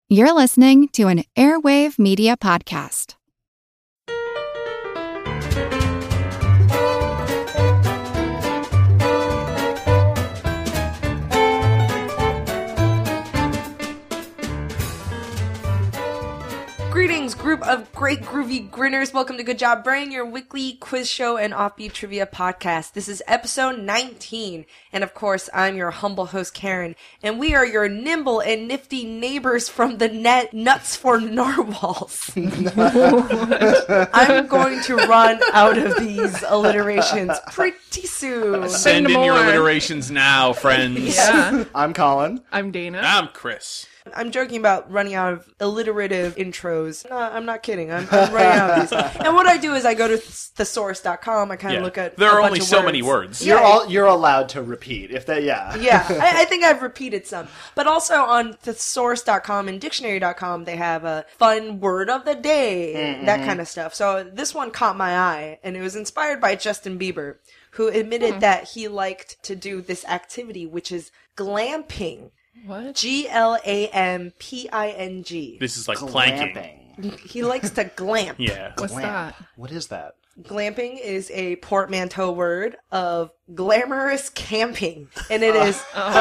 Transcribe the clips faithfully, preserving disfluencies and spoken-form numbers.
You're listening to an Airwave Media Podcast. Greetings, group of great groovy grinners. Welcome to Good Job Brain, your weekly quiz show and offbeat trivia podcast. This is episode nineteen, and of course, I'm your humble host, Karen, and we are your nimble and nifty neighbors from the net Nuts for Narwhals. I'm going to run out of these alliterations pretty soon. Send in your alliterations now, friends. Yeah. I'm Colin. I'm Dana. I'm Chris. I'm joking about running out of alliterative intros. No, I'm not kidding. I'm, I'm running out of these. And what I do is I go to thesaurus dot com. I kind of Yeah. look at There a are bunch only of so words. many words. Yeah. You're all you're allowed to repeat if that. Yeah. Yeah, I, I think I've repeated some. But also on thesaurus dot com and dictionary dot com, they have a fun word of the day, Mm-hmm. that kind of stuff. So this one caught my eye, and it was inspired by Justin Bieber, who admitted Hmm. that he liked to do this activity, which is glamping. What? G L A M P I N G. This is like planking. Glamping. He likes to glamp. Yeah. What's Glamp. that? What is that? Glamping is a portmanteau word of glamorous camping, and it is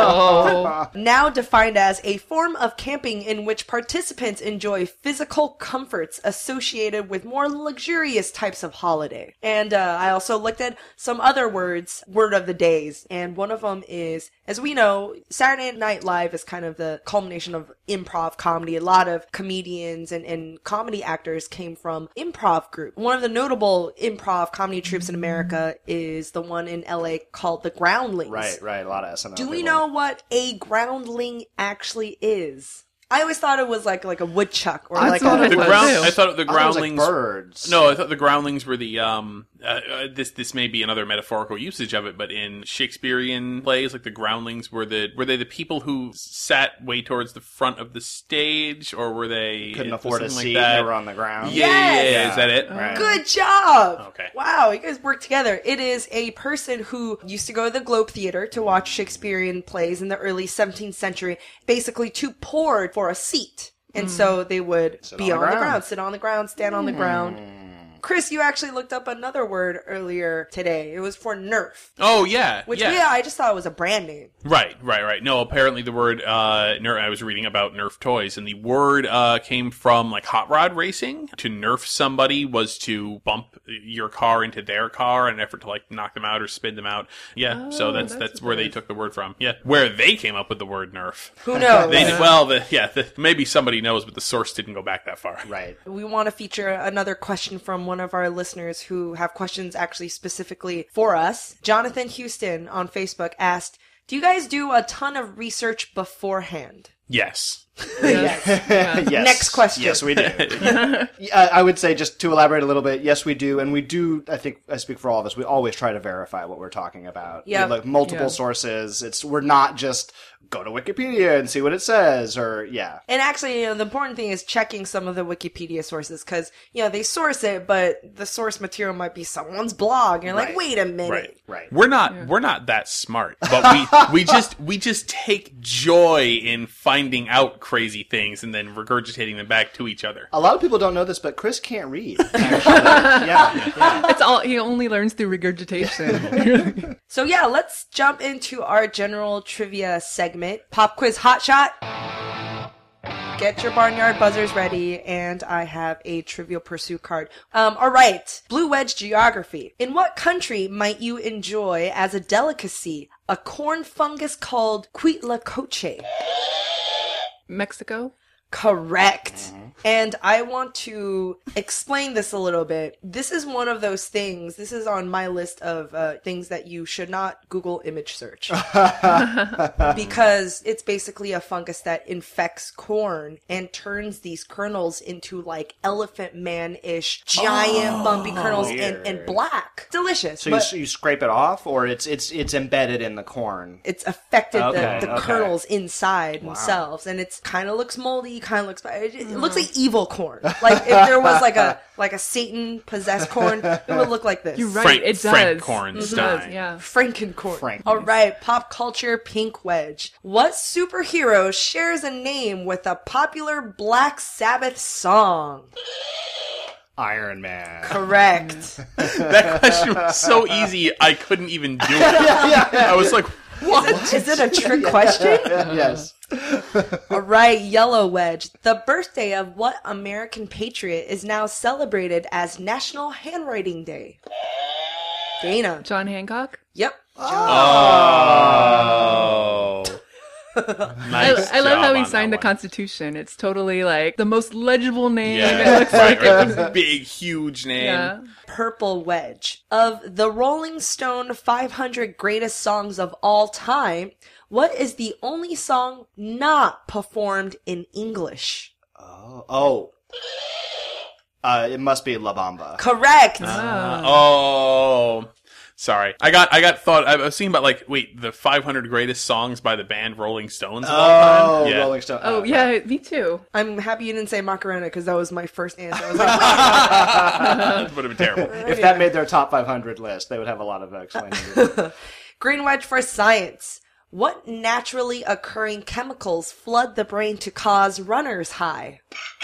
Oh. now defined as a form of camping in which participants enjoy physical comforts associated with more luxurious types of holiday. And uh, I also looked at some other words, word of the days, and one of them is, as we know, Saturday Night Live is kind of the culmination of improv comedy. A lot of comedians and, and comedy actors came from improv group. One of the notable improv comedy troupes in America is the one in L A called the Groundlings. Right, right. A lot of S N L. Do we people. know what a groundling actually is? I always thought it was like like a woodchuck or I like thought a it The was ground. too. I thought the I thought it was like groundlings. birds. No, I thought the groundlings were the um. Uh, uh, this this may be another metaphorical usage of it, but in Shakespearean plays, like the groundlings were the were they the people who sat way towards the front of the stage, or were they Couldn't was afford a something seat. Like that? They were on the ground. Yeah, yeah, yeah, Yes! Is that it? Right. Good job! Okay. Wow, you guys work together. It is a person who used to go to the Globe Theater to watch Shakespearean plays in the early seventeenth century, basically to pour for a seat. And so they would Sit be on on, the the ground. ground, sit on the ground, stand on the ground. Chris, you actually looked up another word earlier today. It was for Nerf. Oh yeah, Which, yeah. yeah, I just thought it was a brand name. Right, right, right. No, apparently the word uh, Nerf. I was reading about Nerf toys, and the word uh, came from like hot rod racing. To Nerf somebody was to bump your car into their car in an effort to like knock them out or spin them out. Yeah, so Oh, that's that's that's, what where that they is. took the word from. Yeah, where they came up with the word Nerf. Who knows? They did, well, the, yeah, the, maybe somebody knows, but the source didn't go back that far. Right. We want to feature another question from one of our listeners who have questions actually specifically for us. Jonathan Houston on Facebook asked, do you guys do a ton of research beforehand? Yes. Yes. Yeah. Yes. Next question. Yes, we do. I I would say, just to elaborate a little bit, yes, we do. And we do, I think I speak for all of us, we always try to verify what we're talking about. Yep. We look multiple Yeah. sources. It's We're not just go to Wikipedia and see what it says, or, yeah. And actually, you know, the important thing is checking some of the Wikipedia sources because, you know, they source it, but the source material might be someone's blog. And you're like, Right. wait a minute. Right. Right. We're not we're not that smart, but we we just we just take joy in finding out crazy things and then regurgitating them back to each other. A lot of people don't know this, but Chris can't read, actually. yeah, yeah. It's all he only learns through regurgitation. So yeah, let's jump into our general trivia segment. Pop quiz hot shot. Get your barnyard buzzers ready, and I have a Trivial Pursuit card. Um, alright, Blue Wedge Geography. In what country might you enjoy as a delicacy a corn fungus called Huitlacoche? Mexico? Correct. And I want to explain this a little bit. This is one of those things, this is on my list of uh, things that you should not Google image search. Because it's basically a fungus that infects corn and turns these kernels into like elephant man-ish, giant bumpy kernels and, and weird. black. Delicious. So but you, you scrape it off, or it's it's it's embedded in the corn? it's affected Okay, the, the okay. kernels inside themselves, and it's kind of looks moldy. candy, kind of looks. It, it looks like evil corn. Like if there was like a like a Satan possessed corn, it would look like this. You're right. Frank, it does. Frank It Cornstein. does, yeah. Frankencorn. Frank. All right, pop culture pink wedge. What superhero shares a name with a popular Black Sabbath song? Iron Man. Correct. That question was so easy, I couldn't even do it. I was like, what? Is it a trick question? Yes. All right, yellow wedge. The birthday of what American patriot is now celebrated as National Handwriting Day? Dana. John Hancock. Yep. Oh. Nice I, I love job how he on signed the that one. Constitution. It's totally like the most legible name. It Yeah, looks right, like right. it. The big, huge name. Yeah. Purple wedge. Of the Rolling Stone five hundred greatest songs of all time, what is the only song not performed in English? Oh. Oh. Uh, it must be La Bamba. Correct. Uh, oh. Sorry. I got I got thought I was thinking about like wait, the five hundred greatest songs by the band Rolling Stones of all Oh, time? Yeah. Rolling Stone. Oh, yeah, me too. I'm happy you didn't say Macarena because that was my first answer. I was like, That would have been terrible. If that made their top five hundred list, they would have a lot of uh, explaining to do. green wedge for science. What naturally occurring chemicals flood the brain to cause runner's high?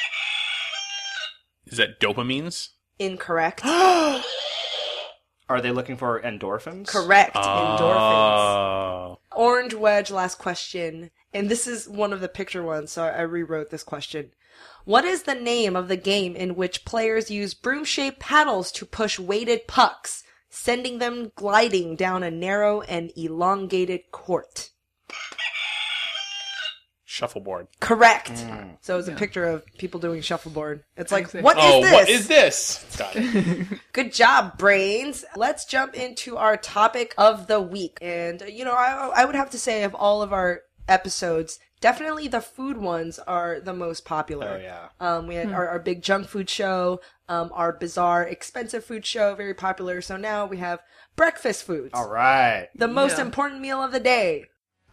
Is that dopamines? Incorrect. Are they looking for endorphins? Correct. Endorphins. Oh. Orange wedge, last question. And this is one of the picture ones, so I rewrote this question. What is the name of the game in which players use broom-shaped paddles to push weighted pucks, sending them gliding down a narrow and elongated court? Shuffleboard. Correct. So it's a picture of people doing shuffleboard. It's like, Exactly. what is oh, this? what is this? Got it. Good job, brains. Let's jump into our topic of the week. And, uh, you know, I, I would have to say of all of our episodes, definitely the food ones are the most popular. Oh, yeah. Um, we had our, our big junk food show, um, our bizarre expensive food show, very popular. So now we have breakfast foods. All right. The most Yeah. important meal of the day.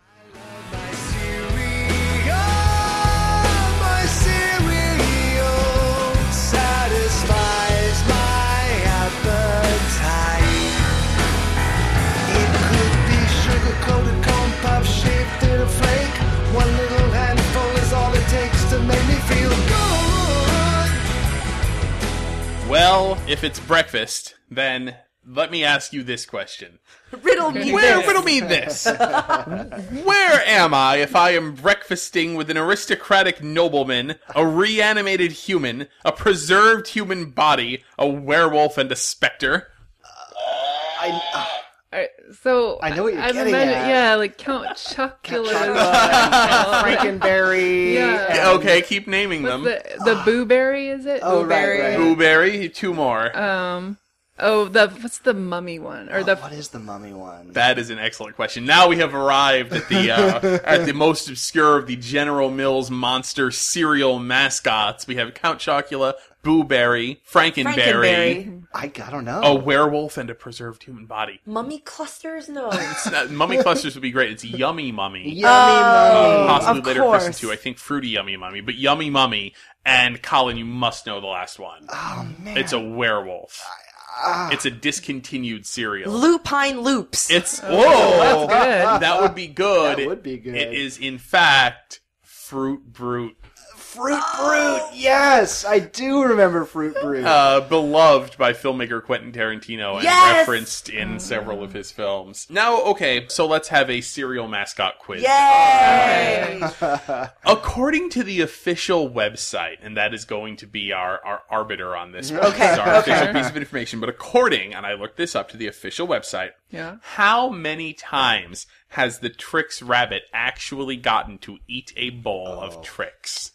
Well, if it's breakfast, then let me ask you this question. Riddle me Where, this. riddle me this. Where am I if I am breakfasting with an aristocratic nobleman, a reanimated human, a preserved human body, a werewolf, and a specter? I, Alright, so I know what you're I'm getting imagine- at. Yeah, like Count Chocula. uh, Frankenberry. Yeah. and- Okay, keep naming What's them. the the Booberry? Is it? Oh, right, Blueberry. right. Blueberry, two more. Um. Oh, the what's the mummy one or the What is the mummy one? That is an excellent question. Now we have arrived at the uh, at the most obscure of the General Mills monster cereal mascots. We have Count Chocula, Booberry, Frankenberry, Frankenberry. I, I don't know. a werewolf, and a preserved human body. Mummy clusters? No. It's not- Mummy Clusters would be great. It's Yummy Mummy. Yummy Oh. mummy. Possibly of later course. christened to, I think, Fruity Yummy Mummy. But Yummy Mummy, and Colin, you must know the last one. Oh, man. It's a werewolf. It's a discontinued cereal. Lupine Loops. It's whoa, that's good. that would be good. That would be good. It is in fact Fruit Brute, Fruit Brute. Yes, I do remember Fruit Brute. uh, beloved by filmmaker Quentin Tarantino and Yes! referenced in several of his films. Now, okay, so let's have a cereal mascot quiz. Yay! According to the official website, and that is going to be our, our arbiter on this, one, Okay, this is our okay. official piece of information, but according, and I looked this up to the official website, yeah. how many times has the Trix Rabbit actually gotten to eat a bowl of Trix?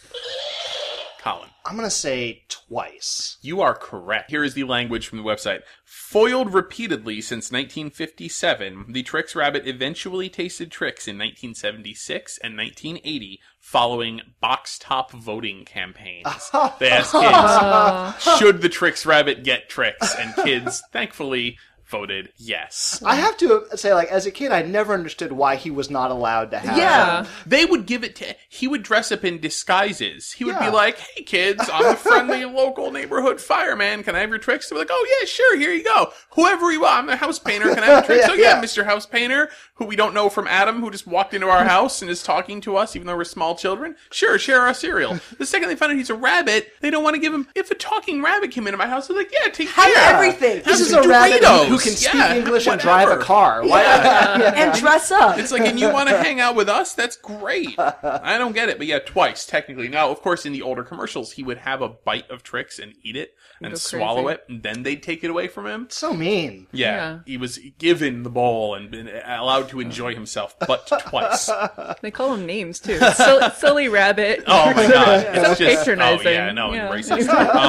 Colin. I'm going to say twice. You are correct. Here is the language from the website. Foiled repeatedly since nineteen fifty-seven, the Trix Rabbit eventually tasted Trix in nineteen seventy-six and nineteen eighty following box top voting campaigns. They asked kids, should the Trix Rabbit get Trix? And kids, thankfully, voted yes. I have to say, like, as a kid, I never understood why he was not allowed to have. Yeah. They would give it to, he would dress up in disguises. He would Yeah. be like, hey kids, I'm a friendly local neighborhood fireman. Can I have your tricks? They're like, oh yeah, sure, here you go. Whoever you are, I'm a house painter. Can I have your tricks? Yeah, oh yeah, yeah. Mister House Painter, who we don't know from Adam, who just walked into our house and is talking to us even though we're small children. Sure, share our cereal. The second they find out he's a rabbit, they don't want to give him, if a talking rabbit came into my house, they're like, yeah, take Have care. everything. This Have is some a rabbit who, Doritos. who can speak Yeah, English and whatever. drive a car. Why? And dress up. It's like, and you want to hang out with us? That's great. I don't get it, but yeah, twice, technically. Now, of course, in the older commercials, he would have a bite of tricks and eat it and Go swallow crazy. it, and then they'd take it away from him. So mean. Yeah, Yeah. he was given the bowl and been allowed to enjoy himself, but twice. They call him names too. Silly, silly rabbit. Oh my god. So It's just, patronizing. Oh yeah, no, Yeah. and racist.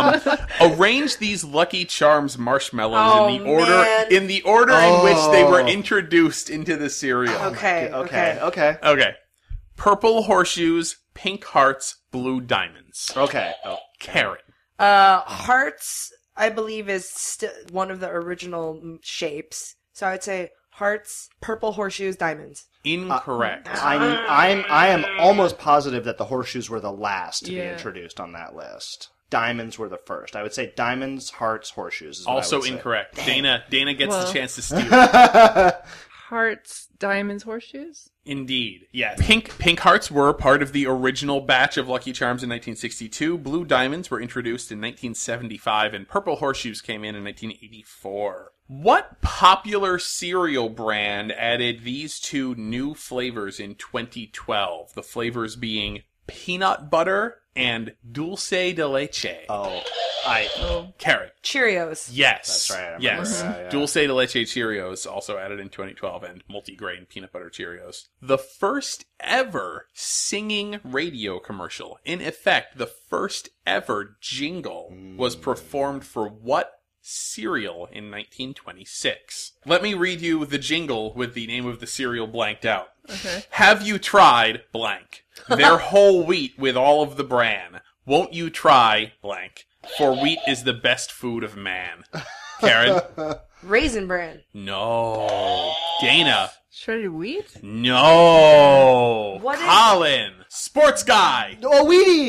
Um, arrange these Lucky Charms marshmallows Oh, in the order man. in the order in which they were Oh. introduced into the cereal. Okay, Okay. okay. Okay. Okay. Purple horseshoes, pink hearts, blue diamonds. Okay. Oh. Karen. Uh, hearts, I believe, is st- one of the original mm, shapes. So I would say hearts, purple horseshoes, diamonds. Incorrect. I'm I'm I am almost positive that the horseshoes were the last to be Yeah. introduced on that list. Diamonds were the first. I would say diamonds, hearts, horseshoes. Is what I also would say. incorrect. Dana Dana gets Well. the chance to steal. Hearts, diamonds, horseshoes. Indeed. Yeah. Pink pink hearts were part of the original batch of Lucky Charms in nineteen sixty-two. Blue diamonds were introduced in nineteen seventy-five, and purple horseshoes came in in nineteen eighty-four. What popular cereal brand added these two new flavors in twenty twelve? The flavors being peanut butter and dulce de leche. Oh, I. Oh, Karen. Cheerios. Yes. That's right, I remember Yes. that, yeah. Dulce de leche Cheerios also added in twenty twelve, and multigrain peanut butter Cheerios. The first ever singing radio commercial. In effect, the first ever jingle was performed for what cereal in nineteen twenty-six? Let me read you the jingle with the name of the cereal blanked out. okay. Have you tried blank? Their whole wheat with all of the bran. Won't you try blank? For wheat is the best food of man. Karen? Raisin Bran. No. Dana? Shredded wheat? No. What is- Colin? Sports guy. Oh, Wheaties!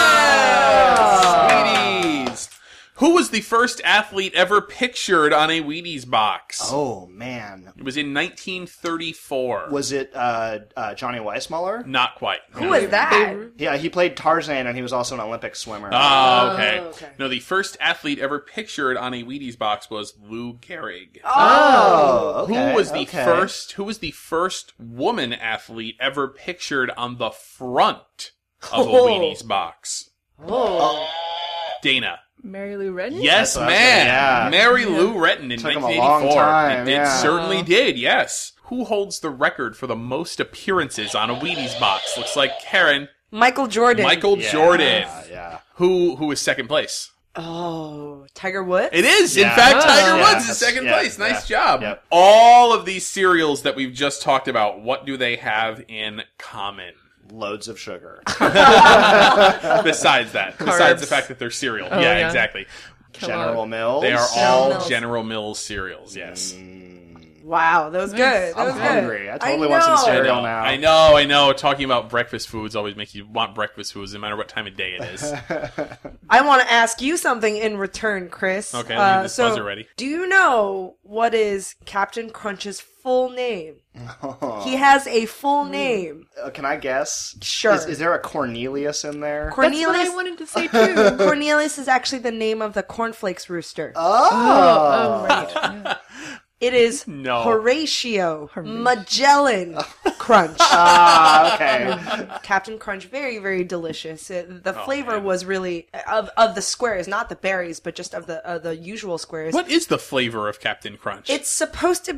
Yes! Wheaties. Who was the first athlete ever pictured on a Wheaties box? Oh man, It was in nineteen thirty-four. was it uh, uh, Johnny Weissmuller? Not quite. Who was that? Yeah, he played Tarzan, and he was also an Olympic swimmer. Oh, okay. Oh, okay. No, the first athlete ever pictured on a Wheaties box was Lou Gehrig. Oh, okay, who was the okay. first? Who was the first woman athlete ever pictured on the front of a Oh. Wheaties box? Oh. Dana. Mary Lou Retton? Yes, That's what I was man. gonna- yeah. Mary Lou Retton in Took him a nineteen long eighty-four. time, it, it yeah. certainly did. Yes. Who holds the record for the most appearances on a Wheaties box? Looks like Karen. Michael Jordan. Michael Yeah, Jordan. Yeah. Who who is second place? Oh, Tiger Woods? It is, in Yeah. fact, Oh. Tiger Yeah, Woods is that's- second yeah, place. Nice yeah, job. yep. All of these cereals that we've just talked about, what do they have in common? Loads of sugar. Besides that, besides the Carbs. fact that they're cereal. Oh, yeah, yeah. exactly. General Mills. They are General all Mills. General Mills cereals. Yes. Wow, that was good. That I'm was good. hungry. I totally want some know. I cereal. know, now. I know, I know. Talking about breakfast foods always makes you want breakfast foods, no matter what time of day it is. I want to ask you something in return, Chris. Okay, let me get this so buzzer ready. Do you know what is Captain Crunch's full name? He has a full name. Uh, can I guess? Sure. Is, is there a Cornelius in there? That's what Cornelius. I wanted to say too. Cornelius is actually the name of the cornflakes rooster. oh. Oh, right. Yeah. It is No. Horatio Magellan Crunch. Ah, okay. Captain Crunch, very, very delicious. It, the Oh, flavor man. was really of of the squares, not the berries, but just of the of the usual squares. What is the flavor of Captain Crunch? It's supposed to be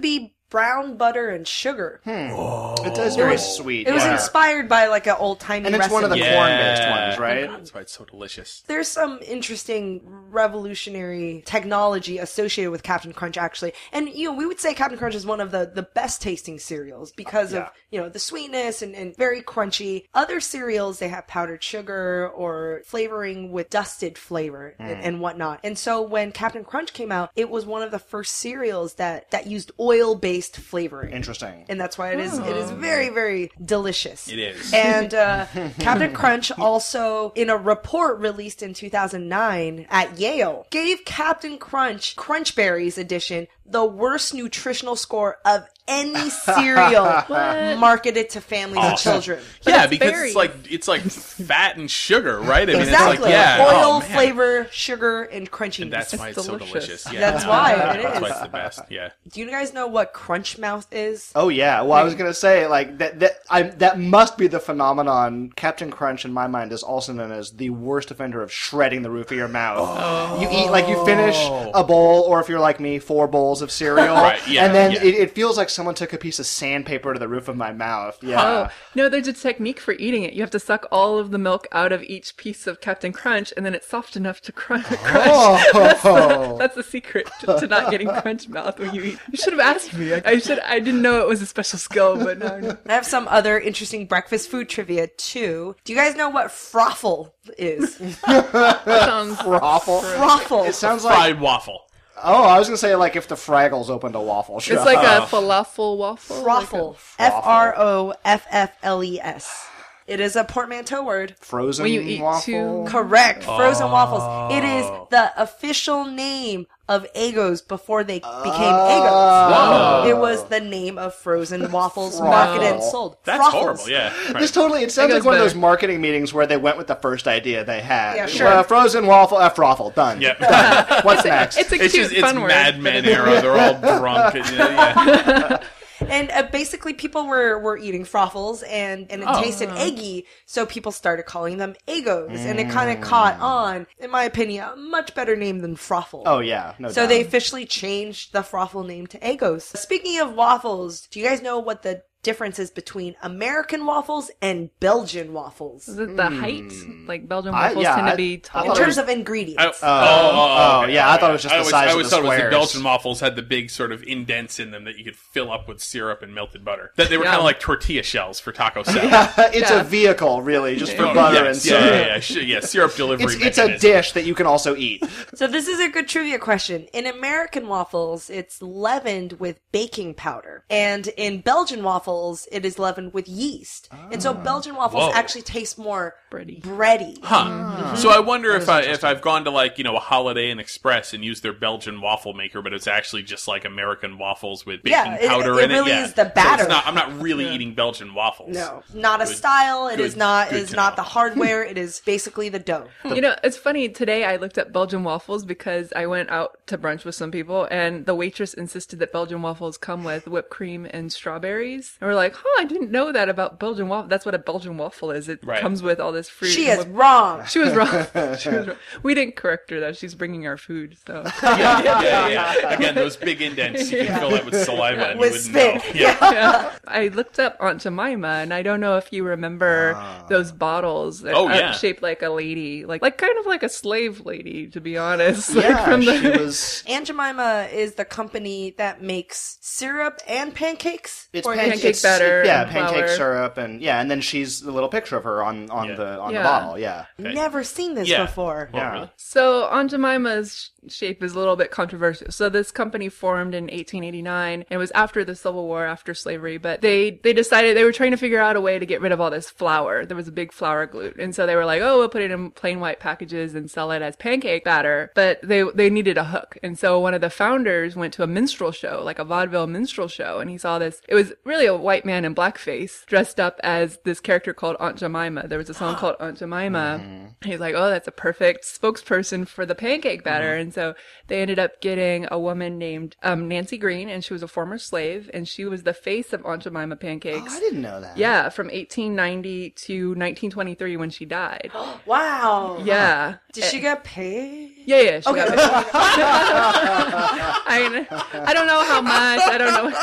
brown butter and sugar. It does very sweet. It was yeah. inspired by like an old timey And it's recipe. one of the Yeah. corn-based ones, right? That's why it's so delicious. There's some interesting revolutionary technology associated with Captain Crunch, actually. And, you know, we would say Captain Crunch is one of the, the best tasting cereals because Yeah. of, you know, the sweetness and, and very crunchy. Other cereals, they have powdered sugar or flavoring with dusted flavor and, and whatnot. And so when Captain Crunch came out, it was one of the first cereals that, that used oil-based flavoring. Interesting. And that's why it is it is very, very delicious. It is. And uh, Captain Crunch also, in a report released in two thousand nine at Yale, gave Captain Crunch Crunch Berries edition the worst nutritional score of any cereal marketed to families and Awesome. children. Yeah, it's because berries. it's like it's like fat and sugar, right? I mean, Exactly. it's like yeah, Oil, oh, man. flavor, sugar, and crunchiness. And that's why It's it's so delicious. delicious. Yeah. That's why it That's is. why it's the best. Yeah. Do you guys know what Crunch Mouth is? Oh yeah, well I was gonna say like that that I that must be the phenomenon. Captain Crunch in my mind is also known as the worst offender of shredding the roof of your mouth. You eat like you finish a bowl, or if you're like me, four bowls of cereal, Right, yeah, and then yeah. it, it feels like someone took a piece of sandpaper to the roof of my mouth. Yeah. Oh, no, there's a technique for eating it. You have to suck all of the milk out of each piece of Captain Crunch, and then it's soft enough to crunch. crunch. That's, the, that's the secret to, to not getting crunch mouth when you eat. You should have asked me. I, I should. I didn't know it was a special skill, but now I know. I have some other interesting breakfast food trivia too. Do you guys know what froffle is? That sounds Waffle. Froffle. It sounds like Fried waffle. oh, I was gonna say like if the Fraggles opened a waffle shop. It's like a falafel waffle. Froffle. F R O F F L E S. It is a portmanteau word. frozen When you eat waffle. two- Correct. Frozen waffles. It is the official name of Eggos before they became Eggos. Whoa. It was the name of frozen waffles marketed and sold. That's Froffles. horrible. Yeah. Right. This totally, it sounds It like goes one of better. those marketing meetings where they went with the first idea they had. Yeah, sure. Uh, frozen waffle, F raffle, done. Yep. Done. What's next? It's a It's cute, just it's fun word. Mad Men era. They're all drunk. And, yeah. And uh, basically, people were, were eating froffles, and, and it Oh. tasted eggy, so people started calling them Eggos, and it kind of caught on. In my opinion, a much better name than Froffle. oh yeah, no So doubt. they officially changed the Froffle name to Eggos. Speaking of waffles, do you guys know what the difference is between American waffles and Belgian waffles? Is it the height? Like Belgian I- waffles yeah, tend to I- be I In taller. thought it terms was- of ingredients. I- oh, oh, okay. yeah, I thought it was just I the always, size I of always the thought it was the squares. Belgian waffles had the big sort of indents in them that you could fill up with syrup and melted butter. That they were Yeah. kind of like tortilla shells for taco salad. it's Yeah. a vehicle, really, just for Oh, butter yes, and yeah, syrup. yeah, yeah, sh- yeah, syrup delivery. It's, it's a mechanism. dish that you can also eat. So this is a good trivia question. In American waffles, it's leavened with baking powder. And in Belgian waffles, it is leavened with yeast. And so Belgian waffles Whoa. actually taste more Bready. bready. Huh. So I wonder if I if I've gone to like you know a Holiday Inn Express and used their Belgian waffle maker, but it's actually just like American waffles with baking Yeah, it- powder it in it. really Yeah. is the So batter. it's not, I'm not really eating Belgian waffles. No, not a Good- style. It is good- not. It good is to not know. the hardware. It is basically the dough. You know, it's funny. Today I looked up Belgian waffles because I went out to brunch with some people, and the waitress insisted that Belgian waffles come with whipped cream and strawberries. And we're like, huh, I didn't know that about Belgian waffle. That's what a Belgian waffle is. It Right. comes with all this fruit. She and is whipped- wrong. She was wrong. She was wrong. We didn't correct her though. She's bringing our food, so. Yeah, yeah, yeah. Again, those big indents, you can fill that with saliva and With you wouldn't spit. know. Yeah. I looked up Aunt Jemima, and I don't know if you remember those bottles that Oh, are yeah. shaped like a lady, like like kind of like a slave lady, to be honest. Like Yeah, from the- she was. Aunt Jemima is the company that makes syrup and pancakes. It's Or- pan- pancake it's- batter yeah, and pancake flour. syrup, and yeah, and then she's a little picture of her on on Yeah. the on Yeah. the bottle. Yeah, Never seen this Yeah. before. Well, Yeah. really? So Aunt Jemima's sh- shape is a little bit controversial. So this company formed in eighteen eighty-nine. And it was after the Civil War, after slavery, but they they decided they were trying to figure out a way to get rid of all this flour. There was a big flour glut, and so they were like, "Oh, we'll put it in plain white packages and sell it as pancake batter." But they they needed a hook, and so one of the founders went to a minstrel show, like a vaudeville minstrel show, and he saw this. It was really a white man in blackface dressed up as this character called Aunt Jemima. There was a song called Aunt Jemima. He's like, "Oh, that's a perfect spokesperson for the pancake batter." And so they ended up getting a woman named um, Nancy Green, and she was a former slave, and she was the face of Aunt Jemima pancakes. Oh, I didn't know that. Yeah, from eighteen ninety to nineteen twenty-three when she died. Wow. Yeah. Did she get paid? Yeah, yeah. She Okay. got paid. I, I don't know how much. I don't know.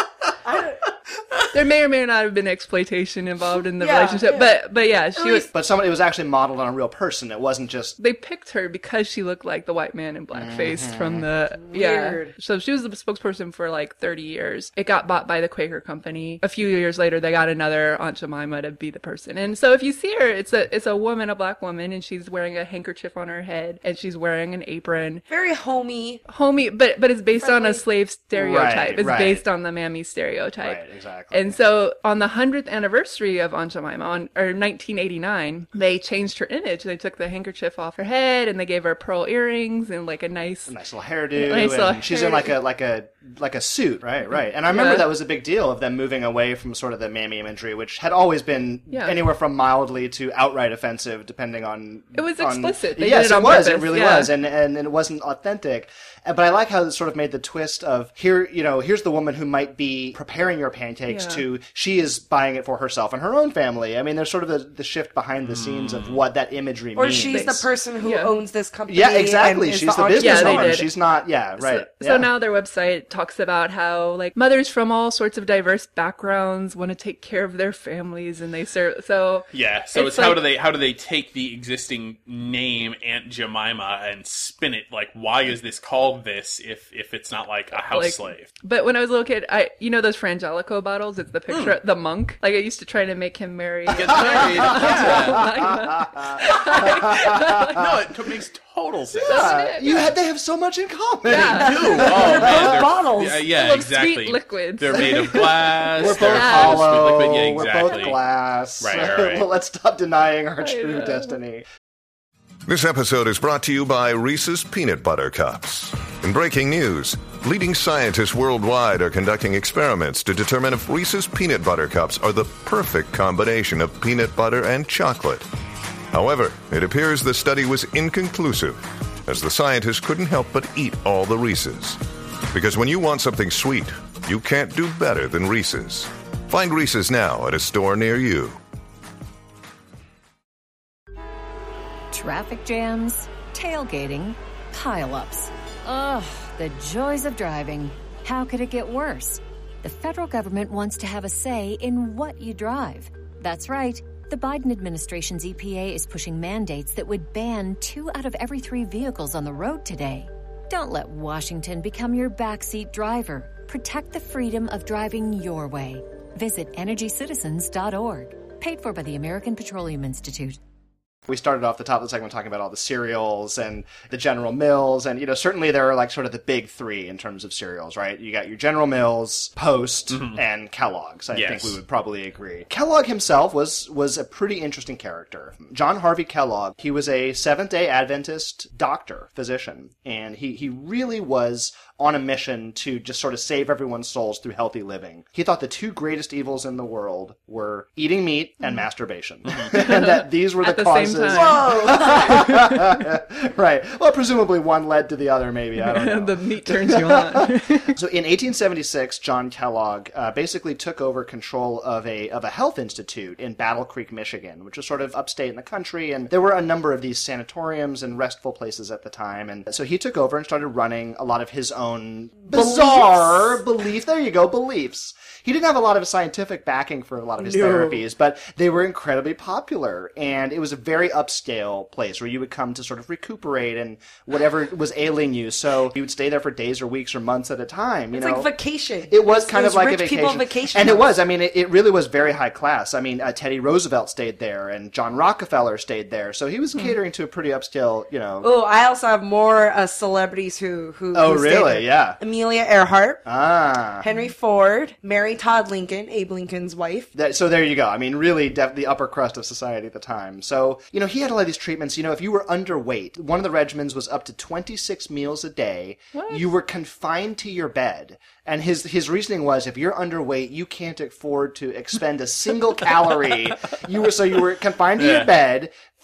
There may or may not have been exploitation involved in the Yeah, relationship, yeah. but but yeah, she was. But somebody, it was actually modeled on a real person. It wasn't just. They picked her because she looked like the white man in blackface Mm-hmm. from the Weird. yeah. So she was the spokesperson for like thirty years. It got bought by the Quaker Company. A few years later, they got another Aunt Jemima to be the person. And so if you see her, it's a it's a woman, a black woman, and she's wearing a handkerchief on her head, and she's wearing an apron. Very homey. Homey, but but it's based on Friendly. a slave stereotype. Right, it's right. based on the mammy stereotype. Right, exactly. And so on the hundredth anniversary of Aunt Jemima, on, or nineteen eighty-nine, they changed her image. They took the handkerchief off her head and they gave her pearl earrings and like a nice, A nice little hairdo, Nice little and she's in like hairdo. a like a like a suit, right? Right. And I remember Yeah. that was a big deal of them moving away from sort of the mammy imagery, which had always been Yeah. anywhere from mildly to outright offensive, depending on. It was on- explicit. They yes, did it on was. purpose. It really Yeah. was, and and it wasn't authentic. Uh, But I like how it sort of made the twist of here. You know, here's the woman who might be preparing your pancakes Yeah. to she is buying it for herself and her own family. I mean, there's sort of the, the shift behind the scenes of what that imagery Or means. she's the person who Yeah. owns this company. Yeah, exactly. and is She's the, the business Yeah, they owner. did. She's not. Yeah, right. So, so yeah. now their website talks about how like mothers from all sorts of diverse backgrounds want to take care of their families and they serve. So Yeah, so it's, It's how like- do they how do they take the existing name Aunt Jemima and spin it? Like, why is this called this if if it's not like a house like, slave? But when I was a little kid, I you know those Frangelico bottles? It's the picture the monk. Like I used to try to make him marry. Get married. Yeah. No, it makes total sense. Uh, you had, they have so much in common. Yeah. Ew, oh man, they're- bottles. Yeah, yeah, Full of exactly. sweet liquids. They're made of glass. We're both they're Yeah. full of hollow. sweet liquid. Yeah, We're exactly. both glass. Right, right, right. Well, let's stop denying our I true know. destiny. This episode is brought to you by Reese's Peanut Butter Cups. In breaking news, leading scientists worldwide are conducting experiments to determine if Reese's Peanut Butter Cups are the perfect combination of peanut butter and chocolate. However, it appears the study was inconclusive, as the scientists couldn't help but eat all the Reese's. Because when you want something sweet, you can't do better than Reese's. Find Reese's now at a store near you. Traffic jams, tailgating, pileups. Ugh, the joys of driving. How could it get worse? The federal government wants to have a say in what you drive. That's right. The Biden administration's E P A is pushing mandates that would ban two out of every three vehicles on the road today. Don't let Washington become your backseat driver. Protect the freedom of driving your way. Visit energy citizens dot org. Paid for by the American Petroleum Institute. We started off the top of the segment talking about all the cereals and the General Mills, and you know certainly there are like sort of the big three in terms of cereals, right? You got your General Mills, Post, and Kellogg's. I Yes. think we would probably agree. Kellogg himself was was a pretty interesting character. John Harvey Kellogg. He was a Seventh-day Adventist doctor, physician, and he he really was on a mission to just sort of save everyone's souls through healthy living. He thought the two greatest evils in the world were eating meat and masturbation, and that these were At the the same causes. time. Right. Well, presumably one led to the other, maybe. I don't know. The meat turns you on. So in eighteen seventy-six, John Kellogg uh, basically took over control of a of a health institute in Battle Creek, Michigan, which was sort of upstate in the country, and there were a number of these sanatoriums and restful places at the time. And so he took over and started running a lot of his own bizarre beliefs. There you go, beliefs. He didn't have a lot of scientific backing for a lot of his No. therapies, but they were incredibly popular, and it was a very upscale place where you would come to sort of recuperate and whatever was ailing you. So you would stay there for days or weeks or months at a time. You It's know, like vacation. it was It's kind of those like rich a people vacation, vacation and it house. was. I mean, it, it really was very high class. I mean, uh, Teddy Roosevelt stayed there, and John Rockefeller stayed there, so he was catering to a pretty upscale, you know. Oh, I also have more uh, celebrities who who. Oh, who stayed really? there. Yeah. Amelia Earhart, Ah, Henry Ford, Mary Todd Lincoln, Abe Lincoln's wife. That, so there you go. I mean, really, def- the upper crust of society at the time. So, you know, he had a lot of these treatments. You know, if you were underweight, one of the regimens was up to twenty-six meals a day. What? You were confined to your bed. And his his reasoning was, if you're underweight, you can't afford to expend a single calorie. You were so you were confined to your bed,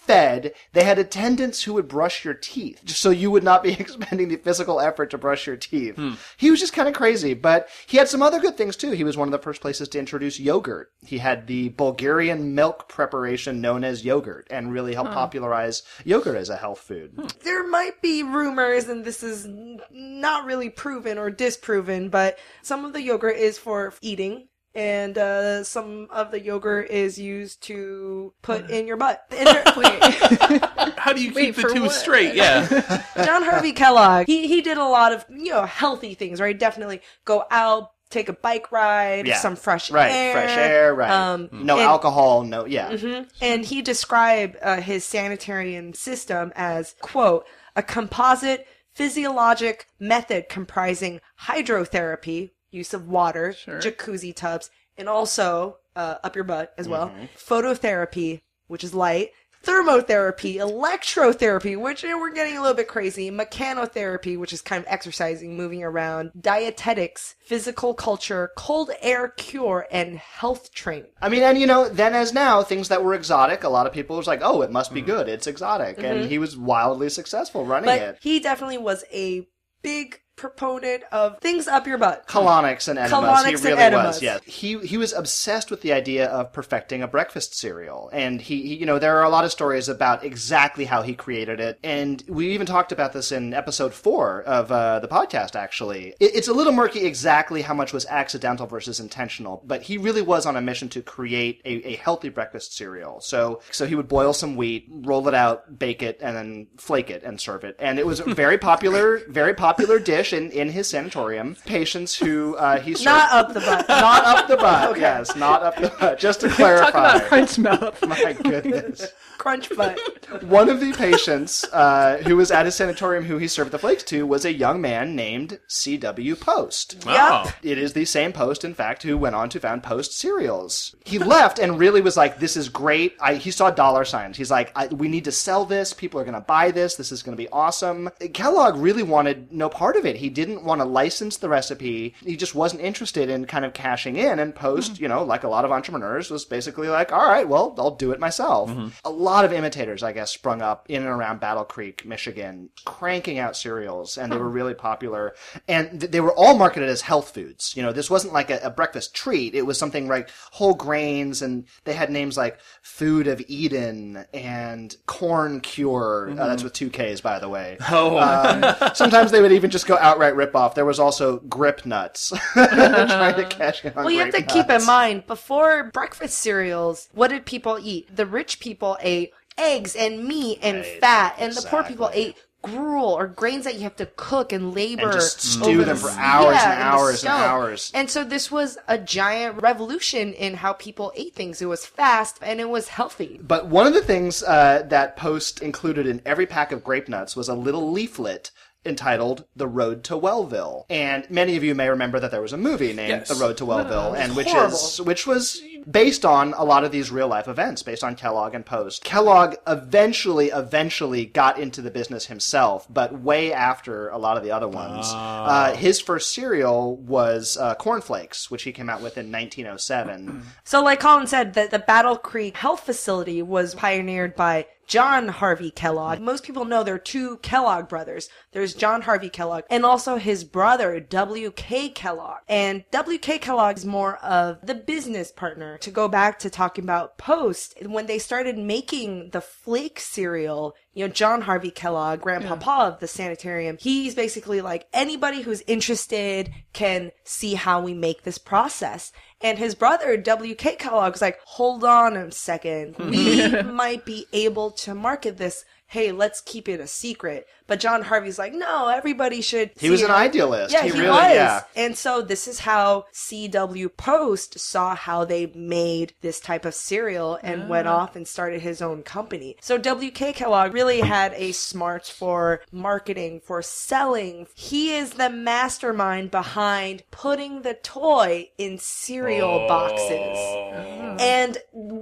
fed, they had attendants who would brush your teeth, just so you would not be expending the physical effort to brush your teeth. Hmm. He was just kind of crazy, but he had some other good things too. He was one of the first places to introduce yogurt. He had the Bulgarian milk preparation known as yogurt, and really helped huh. popularize yogurt as a health food. Hmm. There might be rumors, and this is not really proven or disproven, but some of the yogurt is for eating. And uh, some of the yogurt is used to put in your butt. And there, wait. How do you wait, keep the two what? straight? Yeah. John Harvey Kellogg, he, he did a lot of, you know, healthy things, right? Definitely go out, take a bike ride, yeah. some fresh right. air. Fresh air, right. Um, no and, alcohol, no, yeah. Mm-hmm. And he described uh, his sanitarium system as, quote, a composite physiologic method comprising hydrotherapy, use of water, sure. jacuzzi tubs, and also uh, up your butt as well. Mm-hmm. Phototherapy, which is light. Thermotherapy, electrotherapy, which eh, we're getting a little bit crazy. Mechanotherapy, which is kind of exercising, moving around. Dietetics, physical culture, cold air cure, and health training. I mean, and you know, then as now, things that were exotic, a lot of people was like, oh, it must be good. It's exotic. Mm-hmm. And he was wildly successful running but it. He definitely was a big proponent of things up your butt. Colonics and enemas. Colonics he really and enemas. was, yeah. He he was obsessed with the idea of perfecting a breakfast cereal. And he, he, you know, there are a lot of stories about exactly how he created it. And we even talked about this in episode four of uh, the podcast, actually. It, it's a little murky exactly how much was accidental versus intentional, but he really was on a mission to create a, a healthy breakfast cereal. So, so he would boil some wheat, roll it out, bake it, and then flake it and serve it. And it was a very popular, very popular dish in, in his sanatorium. Patients who uh, he served... Not up the butt. Not up the butt, okay. Yes. Not up the butt. Just to clarify. Talk about crunch mouth. My goodness. Crunch butt. One of the patients uh, who was at his sanatorium who he served the flakes to was a young man named C W Post. Wow. Yep. It is the same Post, in fact, who went on to found Post Cereals. He left and really was like, this is great. I, he saw dollar signs. He's like, I, we need to sell this. People are going to buy this. This is going to be awesome. Kellogg really wanted no part of it. He didn't want to license the recipe. He just wasn't interested in kind of cashing in. And Post, mm-hmm. you know, like a lot of entrepreneurs, was basically like, all right, well, I'll do it myself. Mm-hmm. A lot of imitators, I guess, sprung up in and around Battle Creek, Michigan, cranking out cereals, and they were really popular. And th- they were all marketed as health foods. You know, this wasn't like a, a breakfast treat. It was something like whole grains, and they had names like Food of Eden and Corn Cure. Mm-hmm. Uh, that's with two Ks, by the way. Oh. Um, sometimes they would even just go outright rip off. There was also Grip Nuts. Trying to cash in on Well, you have to Grape keep Nuts. in mind, before breakfast cereals, what did people eat? The rich people ate eggs and meat and Right, fat, and the poor people exactly. ate gruel or grains that you have to cook and labor And just stew over them the- for hours yeah, and in the hours and stove. hours. And so this was a giant revolution in how people ate things. It was fast and it was healthy. But one of the things uh, that Post included in every pack of Grape Nuts was a little leaflet entitled The Road to Wellville. And many of you may remember that there was a movie named Yes. The Road to Wellville, and which horrible. is which was based on a lot of these real life events, based on Kellogg and Post. Kellogg eventually, eventually got into the business himself, but way after a lot of the other ones. Oh. Uh, his first cereal was uh, Corn Flakes, which he came out with in nineteen oh seven. So like Colin said, that the Battle Creek Health Facility was pioneered by John Harvey Kellogg. Most people know there are two Kellogg brothers. There's John Harvey Kellogg and also his brother, W K Kellogg. And W K Kellogg is more of the business partner. To go back to talking about Post, when they started making the flake cereal, you know, John Harvey Kellogg, grandpapa of the sanitarium, he's basically like, anybody who's interested can see how we make this process. And his brother, W K Kellogg, was like, hold on a second. We might be able to market this. Hey, let's keep it a secret. But John Harvey's like, no, everybody should He see was it. an idealist. Yeah, He he, really- was. yeah. And so this is how C W Post saw how they made this type of cereal and went off and started his own company. So W K Kellogg really had a smarts for marketing, for selling. He is the mastermind behind putting the toy in cereal boxes. And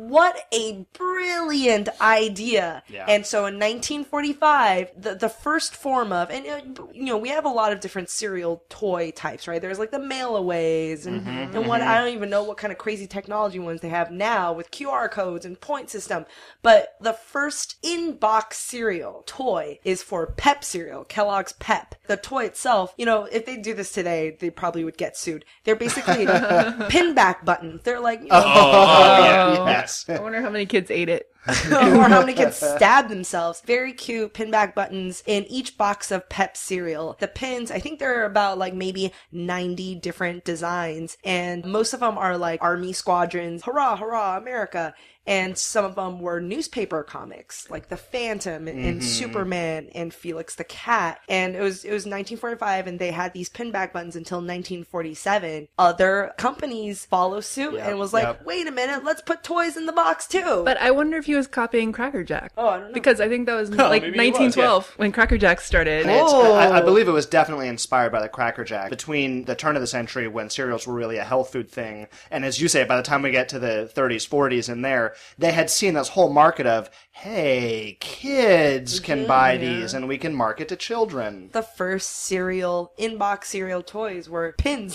what a brilliant idea. Yeah. And so in nineteen forty-five, the, the first form of, and uh, you know, we have a lot of different cereal toy types, right? There's like the mail-aways and, Mm-hmm, and what, I don't even know what kind of crazy technology ones they have now with Q R codes and point system. But the first in-box cereal toy is for Pep cereal, Kellogg's Pep. The toy itself, you know, if they do this today, they probably would get sued. They're basically pin back buttons. They're like, you know, Oh, yeah, yes. I wonder how many kids ate it. or how many kids stab themselves. Very cute pinback buttons in each box of Pep cereal. The pins, I think there are about like maybe ninety different designs, and most of them are like army squadrons, hurrah, hurrah, America. And some of them were newspaper comics, like The Phantom and, and Superman and Felix the Cat. And it was it was nineteen forty-five, and they had these pinback buttons until nineteen forty-seven. Other companies follow suit Yep, and was like, yep. wait a minute, let's put toys in the box too. But I wonder if he was copying Cracker Jack. Oh, I don't know. Because I think that was like maybe he was, nineteen twelve when Cracker Jack started. And it's- Oh. I, I believe it was definitely inspired by the Cracker Jack between the turn of the century when cereals were really a health food thing, and as you say, by the time we get to the thirties, forties in there, they had seen this whole market of, hey, kids can buy these and we can market to children. The first cereal, in-box cereal toys were pins.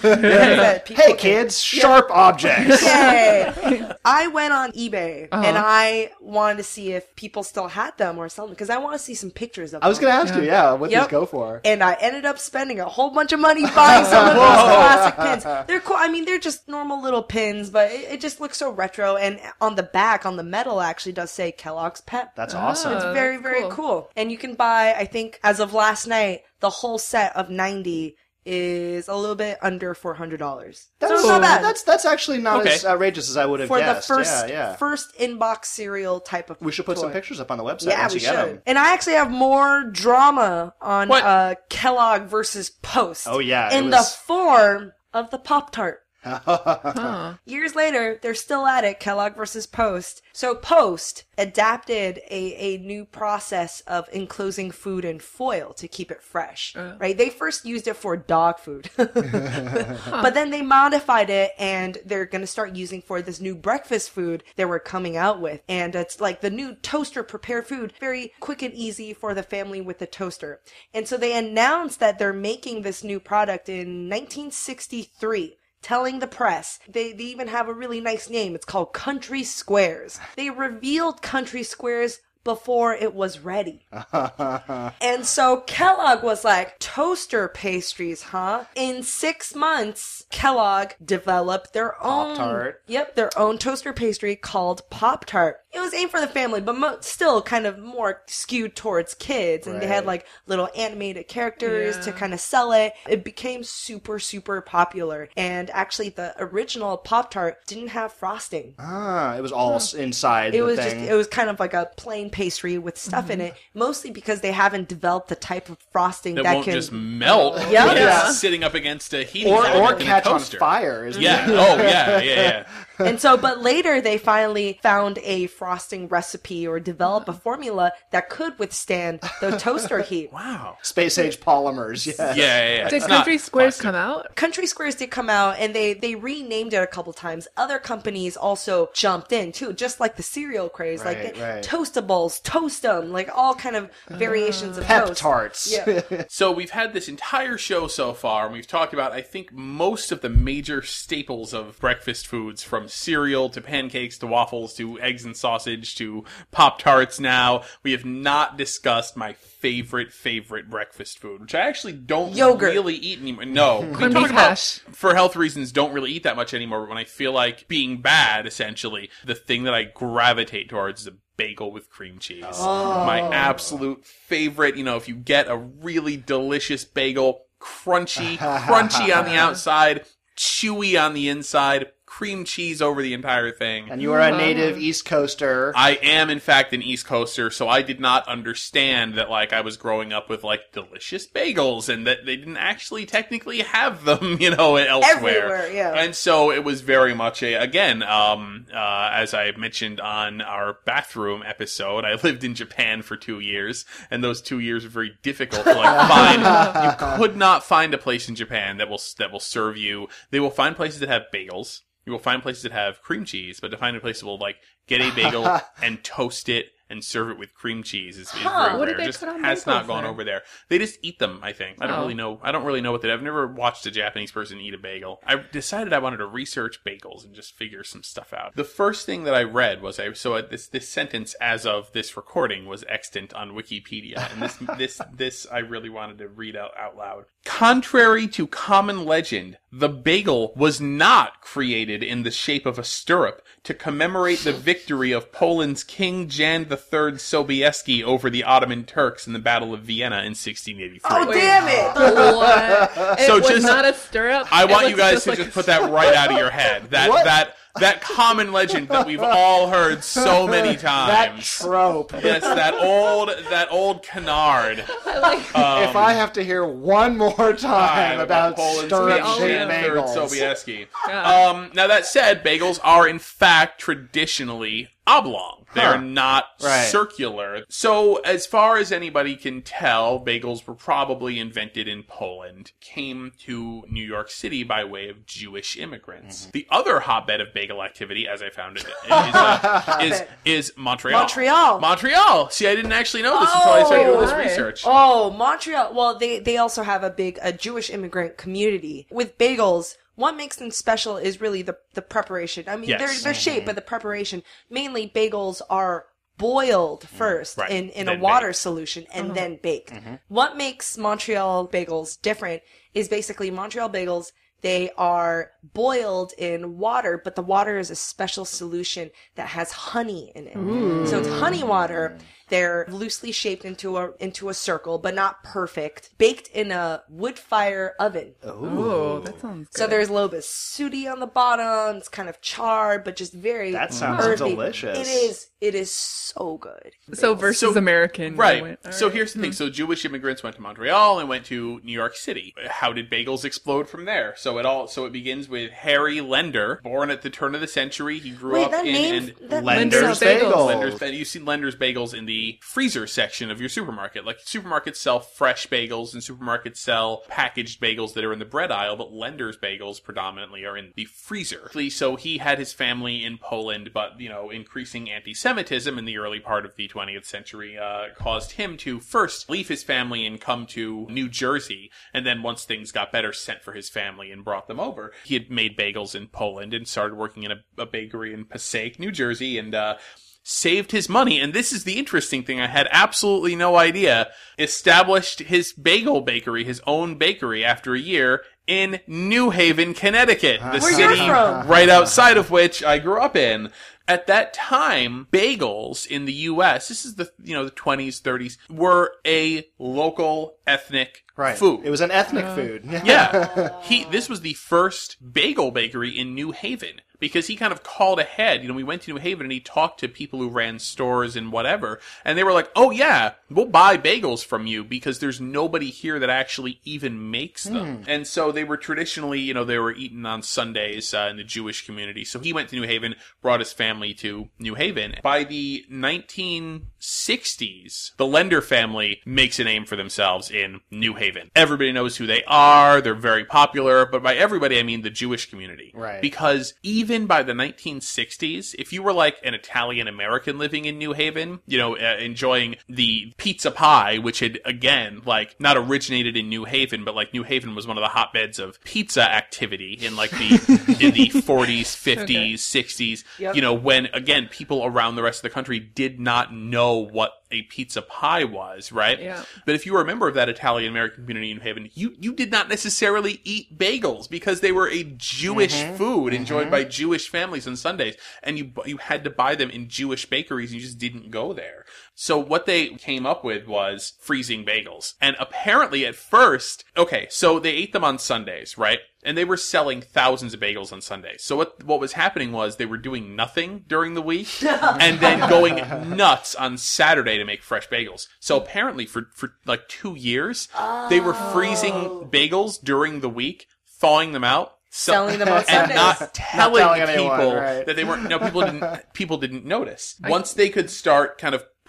That people Hey can- kids, sharp objects. Yay! I went on eBay Uh-huh. and I wanted to see if people still had them or something, because I want to see some pictures of I was them. going to ask you, yeah, what Yep. these go for? And I ended up spending a whole bunch of money buying some of those classic pins. They're cool. I mean, they're just normal little pins, but it, it just looks so retro. And on the back, on the metal, actually does say Kellogg's Pep. That's awesome. It's Oh, very, that's very cool. cool. And you can buy, I think, as of last night, the whole set of ninety is a little bit under four hundred dollars. So That's it's not bad. That's that's actually not Okay. as outrageous as I would have For the guessed. first yeah, yeah. first in-box cereal type of We should put some toy. pictures up on the website Yeah, once we you get should. them. And I actually have more drama on What? uh, Kellogg versus Post. Oh, yeah, it in was- the form of the Pop-Tart. Huh. Years later, they're still at it, Kellogg versus Post. So Post adapted a, a new process of enclosing food in foil to keep it fresh, right? They first used it for dog food, but then they modified it and they're going to start using for this new breakfast food that we're coming out with. And it's like the new toaster prepared food, very quick and easy for the family with the toaster. And so they announced that they're making this new product in nineteen sixty-three. Telling the press, they, they even have a really nice name. It's called Country Squares. They revealed Country Squares before it was ready. And so Kellogg was like, toaster pastries, huh? In six months, Kellogg developed their own Pop-Tart. Yep, their own toaster pastry called Pop-Tart. It was aimed for the family, but mo- still kind of more skewed towards kids. And they had Right. like little animated characters Yeah. to kind of sell it. It became super, super popular. And actually, the original Pop-Tart didn't have frosting. Ah, it was all s inside It the was thing. just, it was kind of like a plain pastry with stuff in it, mostly because they haven't developed the type of frosting That that, won't can just melt Yeah. when Yeah. it's sitting up against a heating or or element in a catch on toaster. fire. Isn't Yeah. it? Oh, yeah, yeah, yeah. And so, but later they finally found a frosting recipe or develop a formula that could withstand the toaster heat. Wow. Space age polymers. Yeah. Yeah, yeah, yeah. Did It's not Country Squares plastic. come out? Country Squares did come out and they, they renamed it a couple times. Other companies also jumped in too, just like the cereal craze, Right, like the right. Toastables, Toast 'em, like all kind of variations of Pep toast. tarts. Yeah. So we've had this entire show so far, and we've talked about, I think, most of the major staples of breakfast foods, from cereal to pancakes to waffles to eggs and sausage to Pop-Tarts now. We have not discussed my favorite, favorite breakfast food, which I actually don't Yogurt. really eat anymore. No. we Corned talk beef about, hash. for health reasons, don't really eat that much anymore, but when I feel like being bad, essentially, the thing that I gravitate towards is a bagel with cream cheese. My absolute favorite, you know, if you get a really delicious bagel, crunchy, crunchy on the outside, chewy on the inside, cream cheese over the entire thing. And you are a native East Coaster. I am, in fact, an East Coaster, so I did not understand that, like, I was growing up with, like, delicious bagels, and that they didn't actually technically have them, you know, elsewhere. Everywhere, yeah. And so it was very much a, again, um, uh, as I mentioned on our bathroom episode, I lived in Japan for two years, and those two years were very difficult to, like, find. You could not find a place in Japan that will, that will serve you. They will find places that have bagels. You will find places that have cream cheese, but to find a place that will like get a bagel and toast it and serve it with cream cheese is, is Huh. very What rare. did they Just put on has bagels not gone then? over there. They just eat them, I think. I don't Oh. really know. I don't really know what they. I've never watched a Japanese person eat a bagel. I decided I wanted to research bagels and just figure some stuff out. The first thing that I read was I so this this sentence as of this recording was extant on Wikipedia, and this this this I really wanted to read out out loud. Contrary to common legend, the bagel was not created in the shape of a stirrup to commemorate the victory of Poland's King Jan the Third Sobieski over the Ottoman Turks in the Battle of Vienna in sixteen eighty-three. Oh, damn it! What? It So was just- not a stirrup. I It want was you guys just to like just a put that right out of your head. That What? that that common legend that we've all heard so many That times. trope. Yes, that old that old canard. I like Um, If I have to hear one more time about Poland's stirrup-shaped Jan the Third bagels. Sobieski. Yeah. Um, now that said, bagels are in fact traditionally oblong. They're Huh. not Right. circular. So as far as anybody can tell, bagels were probably invented in Poland, came to New York City by way of Jewish immigrants. Mm-hmm. The other hotbed of bagel activity, as I found it, is, uh, is, is Montreal. Montreal. Montreal. See, I didn't actually know this until I started doing this why? research. Oh, Montreal. Well, they, they also have a big a Jewish immigrant community. With bagels, what makes them special is really the, the preparation. I mean, Yes. they're, they're shaped, but the preparation. Mainly, bagels are boiled first Right. in, in a Then water baked. solution and then baked. What makes Montreal bagels different is basically Montreal bagels, they are boiled in water, but the water is a special solution that has honey in it. So it's honey water. They're loosely shaped into a into a circle, but not perfect. Baked in a wood fire oven. Oh, that sounds good. So there's a little bit sooty on the bottom. It's kind of charred, but just very That sounds earthy. delicious. It is. It is so good. So versus So- American. Right. went- all so right. here's the thing. So Jewish immigrants went to Montreal and went to New York City. How did bagels explode from there? So it all so it begins with Harry Lender, born at the turn of the century. He grew Wait, up that in name. and That Lender's name's so- Bagels. Bagels. Lender's, and you see Lender's bagels in the freezer section of your supermarket. Like supermarkets sell fresh bagels and supermarkets sell packaged bagels that are in the bread aisle, but Lender's bagels predominantly are in the freezer. So he had his family in Poland, but you know, increasing anti-Semitism in the early part of the twentieth century uh, caused him to first leave his family and come to New Jersey, and then once things got better, sent for his family and brought them over. He had made bagels in Poland and started working in a, a bakery in Passaic, New Jersey, and uh, saved his money, and this is the interesting thing, I had absolutely no idea, established his bagel bakery, his own bakery, after a year in New Haven, Connecticut, the Where you're city from. right outside of which I grew up in. At that time, bagels in the U S, this is the, you know, the twenties, thirties, were a local ethnic Right. food. It was an ethnic food. Yeah. He this was the first bagel bakery in New Haven because he kind of called ahead. You know, we went to New Haven and he talked to people who ran stores and whatever, and they were like, "Oh yeah, we'll buy bagels from you because there's nobody here that actually even makes them." And so they were traditionally, you know, they were eaten on Sundays uh, in the Jewish community. So he went to New Haven, brought his family to New Haven. By the nineteen sixties, the Lender family makes a name for themselves in New Haven. Everybody knows who they are. They're very popular. But by everybody, I mean the Jewish community. Right. Because even by the nineteen sixties, if you were like an Italian American living in New Haven, you know, uh, enjoying the pizza pie, which had, again, like, not originated in New Haven, but like New Haven was one of the hotbeds of pizza activity in like the, in the forties, fifties, sixties, Yep. you know, when, again, people around the rest of the country did not know what a pizza pie was, right? Yeah. But if you were a member of that Italian American community in New Haven, you, you did not necessarily eat bagels because they were a Jewish food enjoyed by Jewish families on Sundays, and you you had to buy them in Jewish bakeries, and you just didn't go there. So what they came up with was freezing bagels. And apparently at first, okay, so they ate them on Sundays, right? And they were selling thousands of bagels on Sundays. So what what was happening was they were doing nothing during the week and then going nuts on Saturday to make fresh bagels. So apparently for, for like two years, they were freezing bagels during the week, thawing them out, so- Selling them on and Sundays. not telling telling people anyone, right. that they weren't. No, people didn't. People didn't notice. Once they could start kind of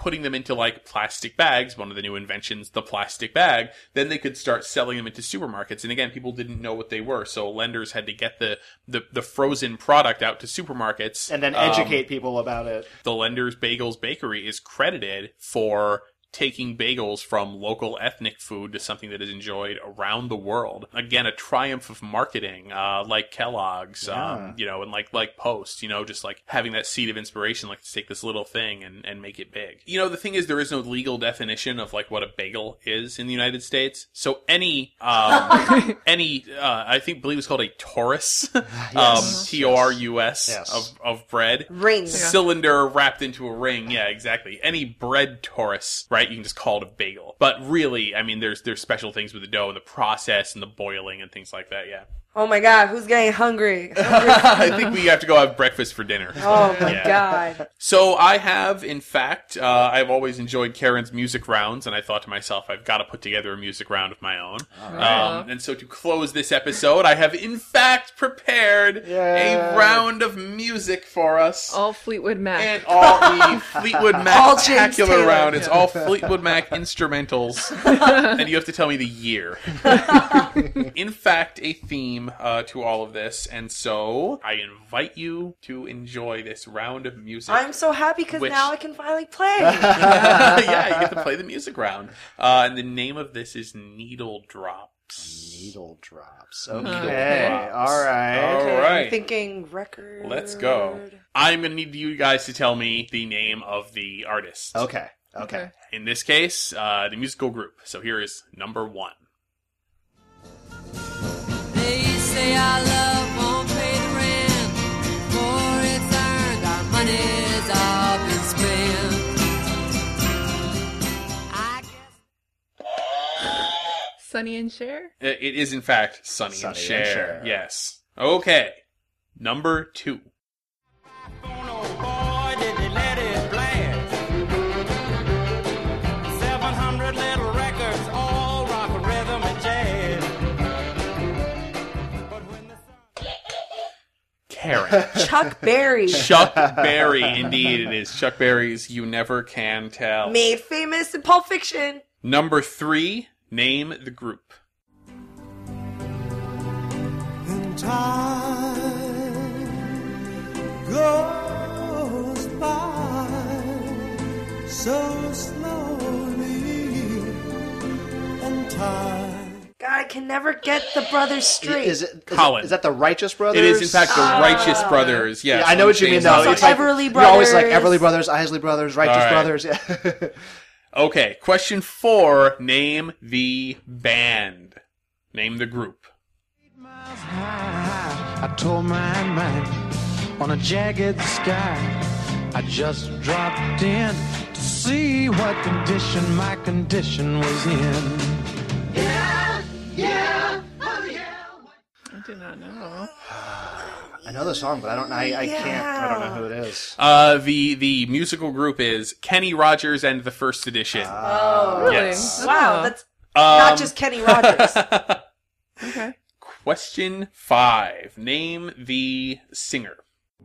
putting them into like plastic bags, one of the new inventions, the plastic bag, then they could start selling them into supermarkets. And again, people didn't know what they were, so lenders had to get the, the, the frozen product out to supermarkets. And then educate um, people about it. The Lender's Bagels Bakery is credited for taking bagels from local ethnic food to something that is enjoyed around the world. Again, a triumph of marketing, uh, like Kellogg's, yeah. um, you know, and like, like Post, you know, just like having that seed of inspiration, like to take this little thing and, and make it big. You know, the thing is, there is no legal definition of like what a bagel is in the United States. So any, um, any, uh, I think, believe it's called a Taurus, yes. um, T O R U S yes. of, of bread. Ring. Cylinder wrapped into a ring. Yeah, exactly. Any bread Taurus, right? You can just call it a bagel. But really, I mean, there's there's special things with the dough and the process and the boiling and things like that, yeah. Oh my god, who's getting hungry? hungry? I think we have to go have breakfast for dinner. Oh my Yeah. god. So I have, in fact, uh, I've always enjoyed Karen's music rounds, and I thought to myself, I've got to put together a music round of my own. Um, and so to close this episode, I have, in fact, prepared Yay. a round of music for us. All Fleetwood Mac. And all the Fleetwood All Mac James spectacular Taylor. round. It's all Fleetwood Mac instrumentals. And you have to tell me the year. In fact, a theme uh, to all of this. And so I invite you to enjoy this round of music. I'm so happy because Which- now I can finally play. Yeah, you get to play the music round. Uh, and the name of this is Needle Drops. Needle drops. Needle Okay. drops. All right. All Okay, right. I'm thinking record. Let's go. I'm going to need you guys to tell me the name of the artist. Okay. Okay. Okay. In this case, uh, the musical group. So here is number one. They say our love won't pay the rent, for it's earned, our money's all been spent. I guess. Sonny and Cher? It it is, in fact, Sonny, Sonny and and Cher. Cher. Yes. Okay. Number two. Oh boy, did they let it blast. seven hundred little records, all rock, rhythm, and jazz. But when the sun... Karen. Chuck Berry. Chuck Berry. Indeed, it is. Chuck Berry's You Never Can Tell. Made famous in Pulp Fiction. Number three. Name the group. And time goes by so slowly, and time. God, I can never get the brothers straight. Is it? Is, Colin. it, is that the Righteous Brothers? It is, in fact, the Ah. Righteous Brothers. Yes, Yeah, I know what you mean. James though. Bond. It's like Everly you're always like Brothers. Everly Brothers, Isley Brothers, Righteous All right. Brothers. Yeah. Okay, question four. Name the band. Name the group. Miles high, I tore my mind on a jagged sky. I just dropped in to see what condition my condition was in. Yeah, yeah, oh yeah. I do not know. I know the song, but I don't. I, I can't. I don't know who it is. Uh, the the musical group is Kenny Rogers and the First Edition. Oh, Really? Yes. wow. Oh. That's Um, not just Kenny Rogers. Okay. Question five. Name the singer.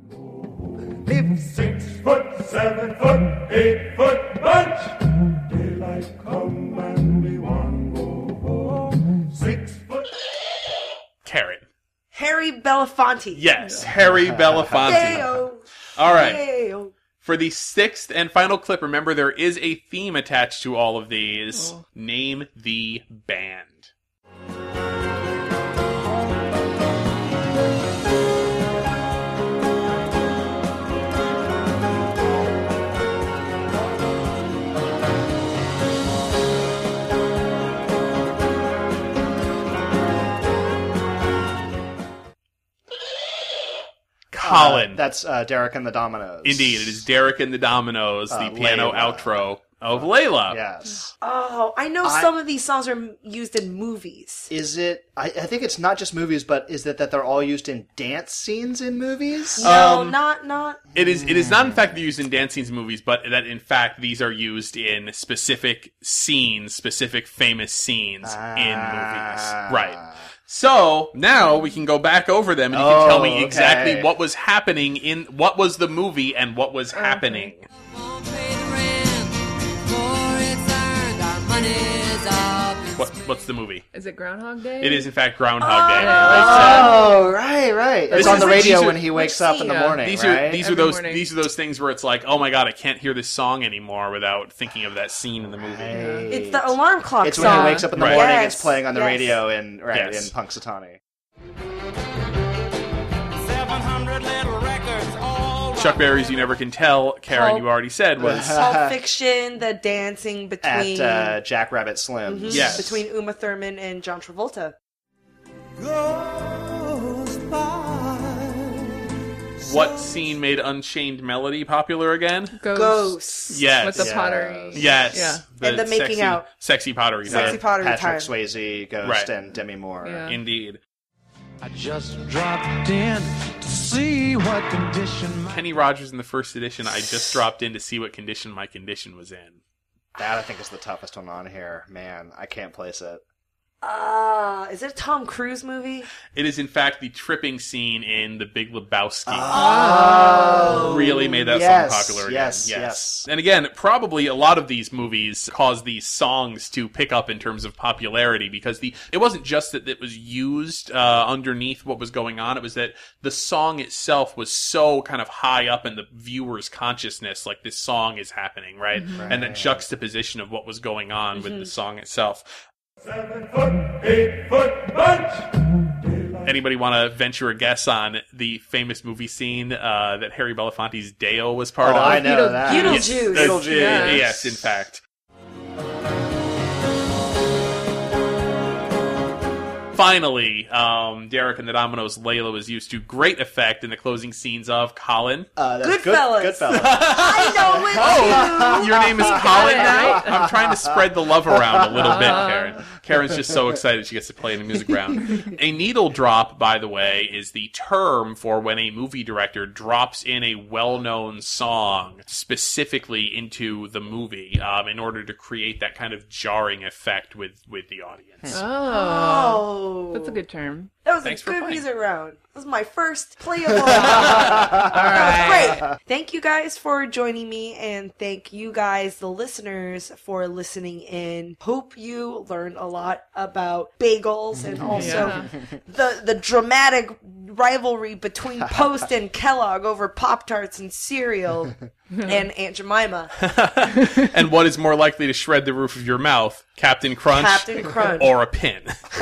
Six foot, seven foot, eight foot bunch. Daylight come and we want go home. Six foot. Karen. Harry Belafonte. Yes, Harry Belafonte. Hey-o. All right. Hey-o. For the sixth and final clip, remember there is a theme attached to all of these. Oh. Name the band. Colin. Uh, that's uh, Derek and the Dominoes. Indeed, it is Derek and the Dominoes, the Uh, piano Layla. outro of Layla. Yes. Oh, I know I- some of these songs are m- used in movies. Is it? I, I think it's not just movies, but is it that they're all used in dance scenes in movies? No, Um, not not. It is. It is not, in fact, used in dance scenes in movies, but that, in fact, these are used in specific scenes, specific famous scenes in movies. Ah. Right. So now we can go back over them, and you can Oh, tell me exactly okay. what was happening in what was the movie and what was happening. Won't pay the rent, What's the movie? Is it Groundhog Day? It is, in fact, Groundhog Day. Oh, right, right. This It's on is the like- radio these are- when he wakes up in the Yeah. morning, These right? are these are Every those morning. these are those things where it's like, oh my god, I can't hear this song anymore without thinking of that scene in the movie. Right. It's the alarm clock It's song. when he wakes up in the Right. morning. Yes, It's playing on the yes. radio in right Yes. in Punxsutawney. seven hundred little records all Chuck Berry's "You Never Can Tell," Karen, Pulp- you already said was Pulp Fiction, the dancing At between uh, Jackrabbit Slim's. Mhm, Yes. between Uma Thurman and John Travolta. goes by. what scene made Unchained Melody popular again? Ghosts. Ghosts. Yes. With the Yes. pottery. Yes. Yeah. And the making sexy, out. Sexy pottery. Sexy time. pottery Patrick time. Swayze, Ghost, Right. and Demi Moore. Yeah. Indeed. I just dropped in to see what condition my Kenny Rogers in the first edition, I just dropped in to see what condition my condition was in. That I think is the toughest one on here. Man, I can't place it. Ah, is it a Tom Cruise movie? It is, in fact, the tripping scene in The Big Lebowski. Oh, really made that yes, song popular again. yes, yes. And again, probably a lot of these movies caused these songs to pick up in terms of popularity because the it wasn't just that it was used uh, underneath what was going on. It was that the song itself was so kind of high up in the viewer's consciousness, like this song is happening, right? And that juxtaposition of what was going on with the song itself. Seven foot, eight foot bunch. Anybody want to venture a guess on the famous movie scene uh, that Harry Belafonte's Deo was part Oh, of? I know Beetle- that. Beetlejuice. Yes, Beetlejuice. Yeah. yes, in fact. Finally, um, Derek and the Dominoes' Layla was used to great effect in the closing scenes of Colin. Uh, that's Goodfellas. Good, Goodfellas. I know it Oh, too. your name is Colin it, now? right? I'm trying to spread the love around a little bit, Karen. Karen's just so excited she gets to play in the music round. A needle drop, by the way, is the term for when a movie director drops in a well-known song specifically into the movie um, in order to create that kind of jarring effect with, with the audience. Oh. Oh, That's a good term. That was Thanks a for good playing. music round. That was my first playable round. That was great. Thank you guys for joining me, and thank you guys, the listeners, for listening in. Hope you learned a lot about bagels and also Yeah. the the dramatic rivalry between Post and Kellogg over Pop-Tarts and cereal and Aunt Jemima. And what is more likely to shred the roof of your mouth, Captain Crunch, Captain Crunch. or a pin?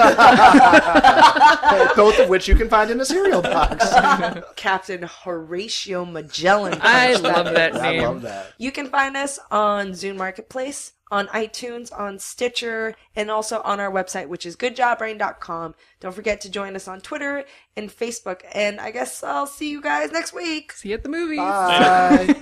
Both of which you can find in a cereal box. Captain Horatio Magellan. I Crunch, love is. that I name. love that. You can find us on Zune Marketplace, on iTunes, on Stitcher, and also on our website, which is good job brain dot com. Don't forget to join us on Twitter and Facebook. And I guess I'll see you guys next week. See you at the movies. Bye.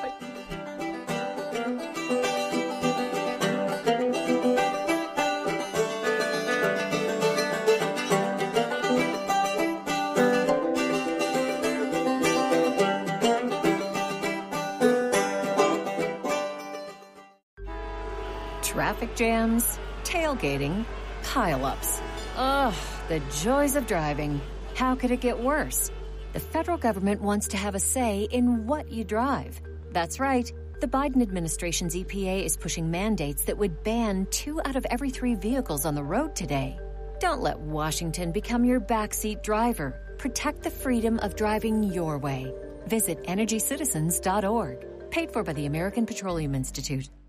Traffic jams, tailgating, pileups. Ugh, the joys of driving. How could it get worse? The federal government wants to have a say in what you drive. That's right. The Biden administration's E P A is pushing mandates that would ban two out of every three vehicles on the road today. Don't let Washington become your backseat driver. Protect the freedom of driving your way. Visit energy citizens dot org. Paid for by the American Petroleum Institute.